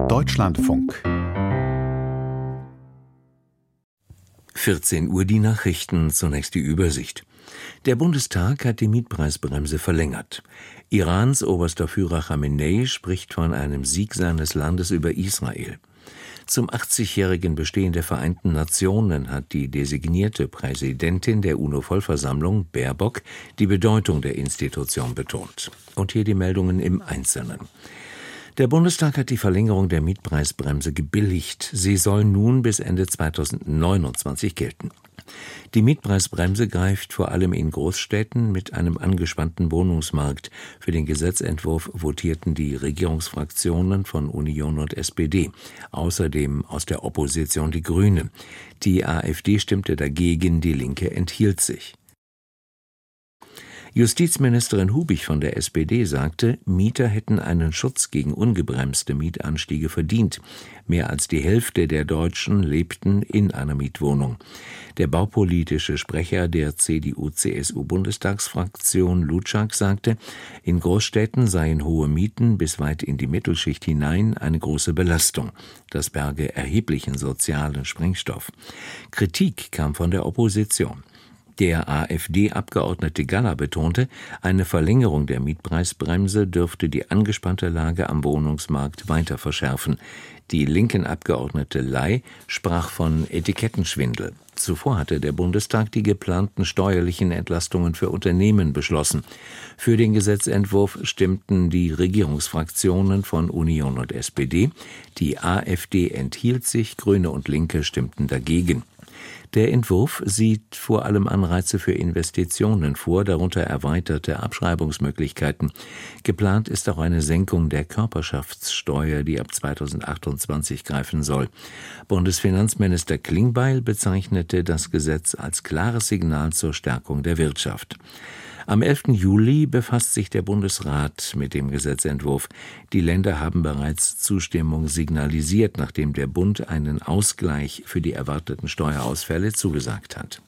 Deutschlandfunk 14 Uhr die Nachrichten, zunächst die Übersicht. Der Bundestag hat die Mietpreisbremse verlängert. Irans oberster Führer Khamenei spricht von einem Sieg seines Landes über Israel. Zum 80-jährigen Bestehen der Vereinten Nationen hat die designierte Präsidentin der UNO-Vollversammlung, Baerbock, die Bedeutung der Institution betont. Und hier die Meldungen im Einzelnen. Der Bundestag hat die Verlängerung der Mietpreisbremse gebilligt. Sie soll nun bis Ende 2029 gelten. Die Mietpreisbremse greift vor allem in Großstädten mit einem angespannten Wohnungsmarkt. Für den Gesetzentwurf votierten die Regierungsfraktionen von Union und SPD. Außerdem aus der Opposition die Grüne. Die AfD stimmte dagegen, die Linke enthielt sich. Justizministerin Hubich von der SPD sagte, Mieter hätten einen Schutz gegen ungebremste Mietanstiege verdient. Mehr als die Hälfte der Deutschen lebten in einer Mietwohnung. Der baupolitische Sprecher der CDU-CSU-Bundestagsfraktion Lutschak sagte, in Großstädten seien hohe Mieten bis weit in die Mittelschicht hinein eine große Belastung. Das berge erheblichen sozialen Sprengstoff. Kritik kam von der Opposition. Der AfD-Abgeordnete Galler betonte, eine Verlängerung der Mietpreisbremse dürfte die angespannte Lage am Wohnungsmarkt weiter verschärfen. Die linken Abgeordnete Ley sprach von Etikettenschwindel. Zuvor hatte der Bundestag die geplanten steuerlichen Entlastungen für Unternehmen beschlossen. Für den Gesetzentwurf stimmten die Regierungsfraktionen von Union und SPD. Die AfD enthielt sich, Grüne und Linke stimmten dagegen. Der Entwurf sieht vor allem Anreize für Investitionen vor, darunter erweiterte Abschreibungsmöglichkeiten. Geplant ist auch eine Senkung der Körperschaftssteuer, die ab 2028 greifen soll. Bundesfinanzminister Klingbeil bezeichnete das Gesetz als klares Signal zur Stärkung der Wirtschaft. Am 11. Juli befasst sich der Bundesrat mit dem Gesetzentwurf. Die Länder haben bereits Zustimmung signalisiert, nachdem der Bund einen Ausgleich für die erwarteten Steuerausfälle zugesagt hat.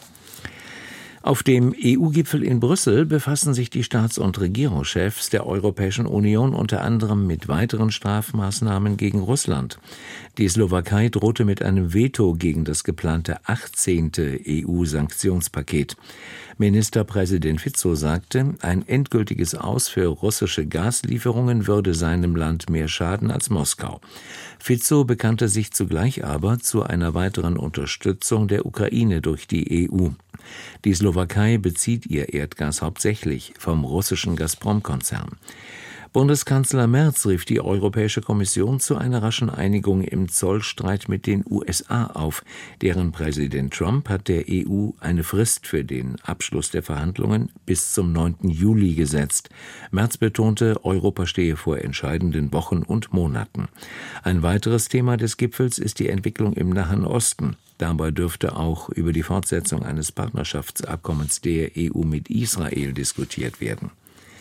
Auf dem EU-Gipfel in Brüssel befassen sich die Staats- und Regierungschefs der Europäischen Union unter anderem mit weiteren Strafmaßnahmen gegen Russland. Die Slowakei drohte mit einem Veto gegen das geplante 18. EU-Sanktionspaket. Ministerpräsident Fico sagte, ein endgültiges Aus für russische Gaslieferungen würde seinem Land mehr schaden als Moskau. Fico bekannte sich zugleich aber zu einer weiteren Unterstützung der Ukraine durch die EU. Die Slowakei bezieht ihr Erdgas hauptsächlich vom russischen Gazprom-Konzern. Bundeskanzler Merz rief die Europäische Kommission zu einer raschen Einigung im Zollstreit mit den USA auf. Deren Präsident Trump hat der EU eine Frist für den Abschluss der Verhandlungen bis zum 9. Juli gesetzt. Merz betonte, Europa stehe vor entscheidenden Wochen und Monaten. Ein weiteres Thema des Gipfels ist die Entwicklung im Nahen Osten. Dabei dürfte auch über die Fortsetzung eines Partnerschaftsabkommens der EU mit Israel diskutiert werden.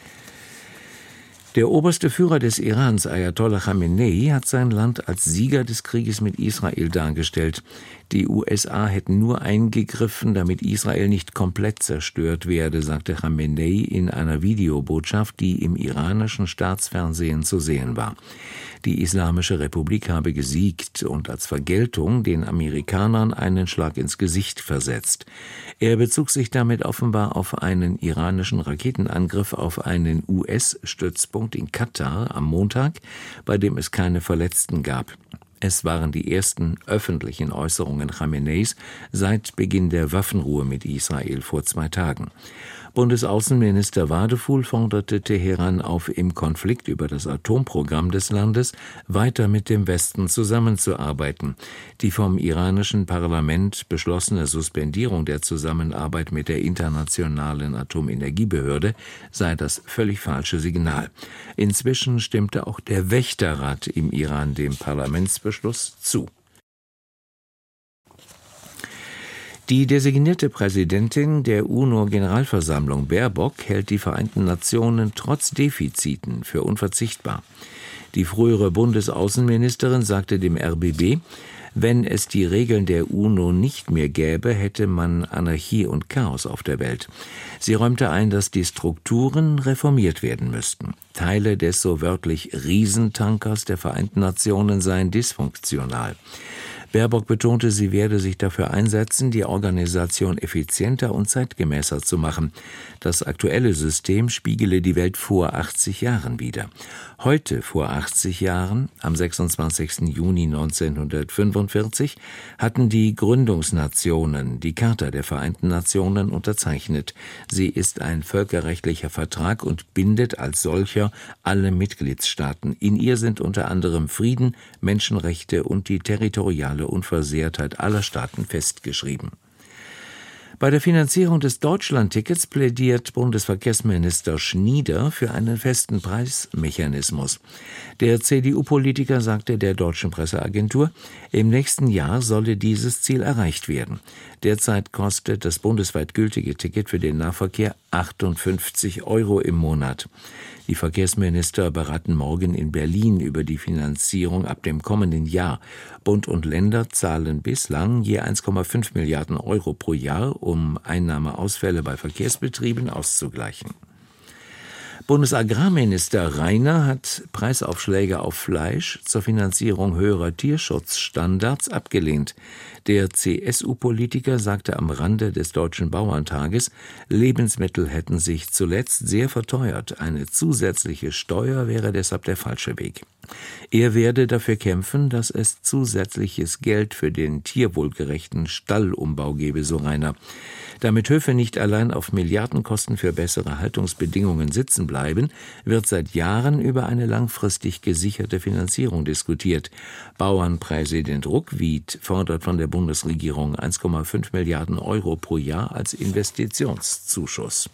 Der oberste Führer des Irans, Ayatollah Khamenei, hat sein Land als Sieger des Krieges mit Israel dargestellt. Die USA hätten nur eingegriffen, damit Israel nicht komplett zerstört werde, sagte Khamenei in einer Videobotschaft, die im iranischen Staatsfernsehen zu sehen war. Die Islamische Republik habe gesiegt und als Vergeltung den Amerikanern einen Schlag ins Gesicht versetzt. Er bezog sich damit offenbar auf einen iranischen Raketenangriff auf einen US-Stützpunkt in Katar am Montag, bei dem es keine Verletzten gab. Es waren die ersten öffentlichen Äußerungen Khameneis seit Beginn der Waffenruhe mit Israel vor 2 Tagen. Bundesaußenminister Wadefuhl forderte Teheran auf, im Konflikt über das Atomprogramm des Landes weiter mit dem Westen zusammenzuarbeiten. Die vom iranischen Parlament beschlossene Suspendierung der Zusammenarbeit mit der Internationalen Atomenergiebehörde sei das völlig falsche Signal. Inzwischen stimmte auch der Wächterrat im Iran dem Parlamentsbeschluss zu. Die designierte Präsidentin der UNO-Generalversammlung Baerbock hält die Vereinten Nationen trotz Defiziten für unverzichtbar. Die frühere Bundesaußenministerin sagte dem RBB, Wenn es die Regeln der UNO nicht mehr gäbe, hätte man Anarchie und Chaos auf der Welt. Sie räumte ein, dass die Strukturen reformiert werden müssten. Teile des so wörtlich Riesentankers der Vereinten Nationen seien dysfunktional. Baerbock betonte, sie werde sich dafür einsetzen, die Organisation effizienter und zeitgemäßer zu machen. Das aktuelle System spiegele die Welt vor 80 Jahren wider. Heute, vor 80 Jahren, am 26. Juni 1945, hatten die Gründungsnationen die Charta der Vereinten Nationen unterzeichnet. Sie ist ein völkerrechtlicher Vertrag und bindet als solcher alle Mitgliedstaaten. In ihr sind unter anderem Frieden, Menschenrechte und die territoriale Unversehrtheit aller Staaten festgeschrieben. Bei der Finanzierung des Deutschlandtickets plädiert Bundesverkehrsminister Schnieder für einen festen Preismechanismus. Der CDU-Politiker sagte der Deutschen Presseagentur, im nächsten Jahr solle dieses Ziel erreicht werden. Derzeit kostet das bundesweit gültige Ticket für den Nahverkehr 58 € im Monat. Die Verkehrsminister beraten morgen in Berlin über die Finanzierung ab dem kommenden Jahr. Bund und Länder zahlen bislang je 1,5 Milliarden € pro Jahr, um Einnahmeausfälle bei Verkehrsbetrieben auszugleichen. Bundesagrarminister Rainer hat Preisaufschläge auf Fleisch zur Finanzierung höherer Tierschutzstandards abgelehnt. Der CSU-Politiker sagte am Rande des Deutschen Bauerntages, Lebensmittel hätten sich zuletzt sehr verteuert. Eine zusätzliche Steuer wäre deshalb der falsche Weg. Er werde dafür kämpfen, dass es zusätzliches Geld für den tierwohlgerechten Stallumbau gebe, so Rainer. Damit Höfe nicht allein auf Milliardenkosten für bessere Haltungsbedingungen sitzen bleiben, wird seit Jahren über eine langfristig gesicherte Finanzierung diskutiert. Bauernpräsident Ruckwied fordert von der Bundesregierung 1,5 Milliarden € pro Jahr als Investitionszuschuss.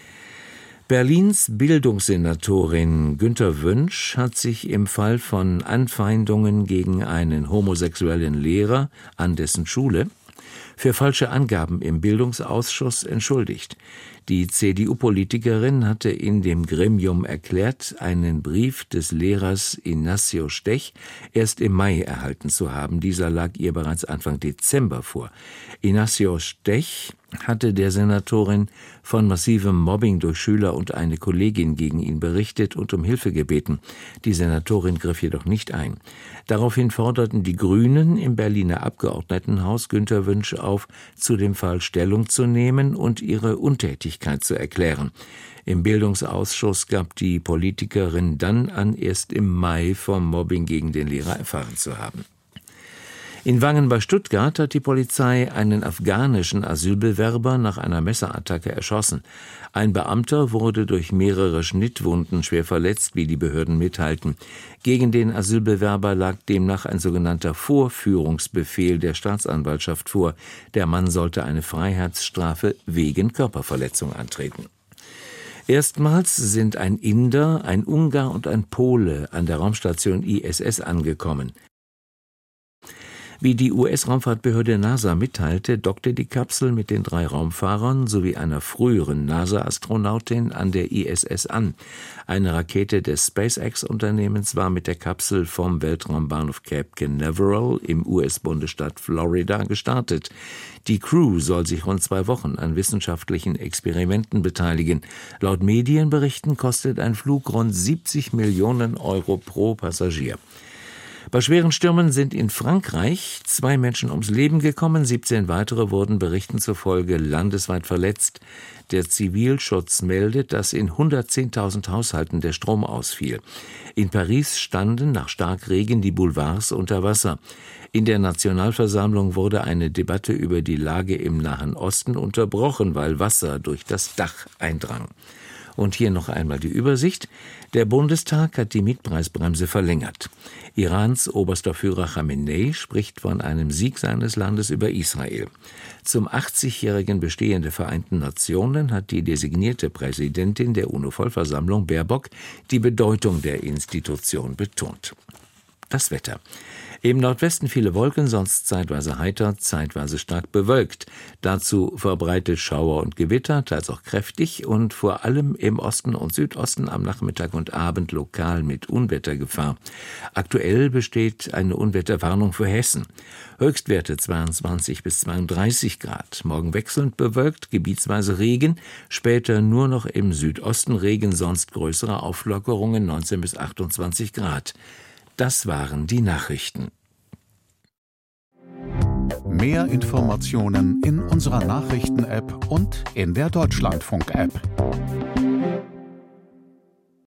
Berlins Bildungssenatorin Günter Wünsch hat sich im Fall von Anfeindungen gegen einen homosexuellen Lehrer an dessen Schule für falsche Angaben im Bildungsausschuss entschuldigt. Die CDU-Politikerin hatte in dem Gremium erklärt, einen Brief des Lehrers Ignacio Stech erst im Mai erhalten zu haben. Dieser lag ihr bereits Anfang Dezember vor. Ignacio Stech hatte der Senatorin von massivem Mobbing durch Schüler und eine Kollegin gegen ihn berichtet und um Hilfe gebeten. Die Senatorin griff jedoch nicht ein. Daraufhin forderten die Grünen im Berliner Abgeordnetenhaus Günter Wünsch auf, zu dem Fall Stellung zu nehmen und ihre Untätigkeit zu erklären. Im Bildungsausschuss gab die Politikerin dann an, erst im Mai vom Mobbing gegen den Lehrer erfahren zu haben. In Wangen bei Stuttgart hat die Polizei einen afghanischen Asylbewerber nach einer Messerattacke erschossen. Ein Beamter wurde durch mehrere Schnittwunden schwer verletzt, wie die Behörden mitteilten. Gegen den Asylbewerber lag demnach ein sogenannter Vorführungsbefehl der Staatsanwaltschaft vor. Der Mann sollte eine Freiheitsstrafe wegen Körperverletzung antreten. Erstmals sind ein Inder, ein Ungar und ein Pole an der Raumstation ISS angekommen. Wie die US-Raumfahrtbehörde NASA mitteilte, dockte die Kapsel mit den 3 Raumfahrern sowie einer früheren NASA-Astronautin an der ISS an. Eine Rakete des SpaceX-Unternehmens war mit der Kapsel vom Weltraumbahnhof Cape Canaveral im US-Bundesstaat Florida gestartet. Die Crew soll sich rund 2 Wochen an wissenschaftlichen Experimenten beteiligen. Laut Medienberichten kostet ein Flug rund 70 Millionen € pro Passagier. Bei schweren Stürmen sind in Frankreich 2 Menschen ums Leben gekommen, 17 weitere wurden Berichten zufolge landesweit verletzt. Der Zivilschutz meldet, dass in 110.000 Haushalten der Strom ausfiel. In Paris standen nach Starkregen die Boulevards unter Wasser. In der Nationalversammlung wurde eine Debatte über die Lage im Nahen Osten unterbrochen, weil Wasser durch das Dach eindrang. Und hier noch einmal die Übersicht. Der Bundestag hat die Mietpreisbremse verlängert. Irans oberster Führer Khamenei spricht von einem Sieg seines Landes über Israel. Zum 80-jährigen Bestehen der Vereinten Nationen hat die designierte Präsidentin der UNO-Vollversammlung Baerbock die Bedeutung der Institution betont. Das Wetter. Im Nordwesten viele Wolken, sonst zeitweise heiter, zeitweise stark bewölkt. Dazu verbreitet Schauer und Gewitter, teils auch kräftig und vor allem im Osten und Südosten am Nachmittag und Abend lokal mit Unwettergefahr. Aktuell besteht eine Unwetterwarnung für Hessen. Höchstwerte 22 bis 32 Grad. Morgen wechselnd bewölkt, gebietsweise Regen, später nur noch im Südosten Regen, sonst größere Auflockerungen 19 bis 28 Grad. Das waren die Nachrichten. Mehr Informationen in unserer Nachrichten-App und in der Deutschlandfunk-App.